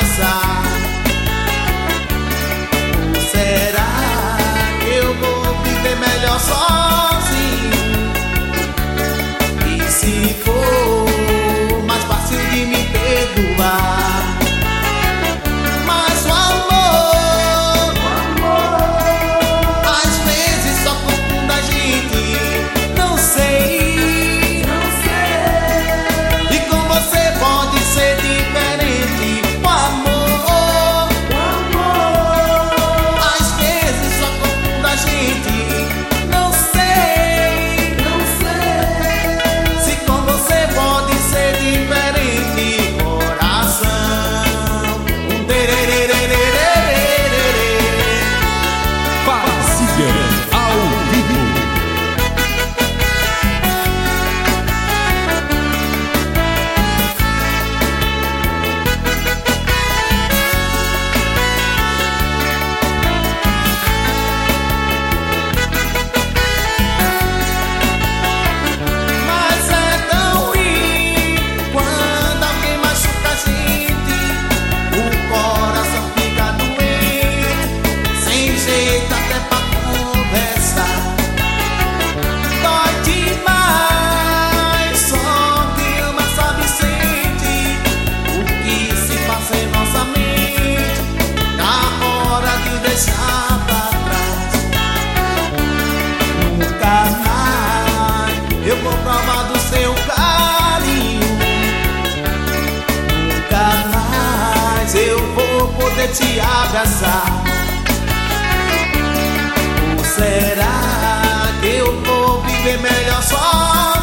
abraçar. Ou será que eu vou viver melhor sozinho? E se for mais fácil de me perdoar? Mas o amor às vezes só confunde a gente. Não sei, e com você pode ser diferente. O amor às vezes só confunde a gente. Não sei, se com você pode ser diferente. Coração, Parceria ao vivo. Mas é tão ruim quando alguém machuca a gente. O coração fica doente, sem jeito até pra conversar. Dói demais, só quem ama sabe sente o que se passa em nossa mente na hora de deixar pra trás. Nunca mais eu vou provar do seu carinho. Nunca mais eu vou poder te abraçar. Ou será que eu vou viver melhor só?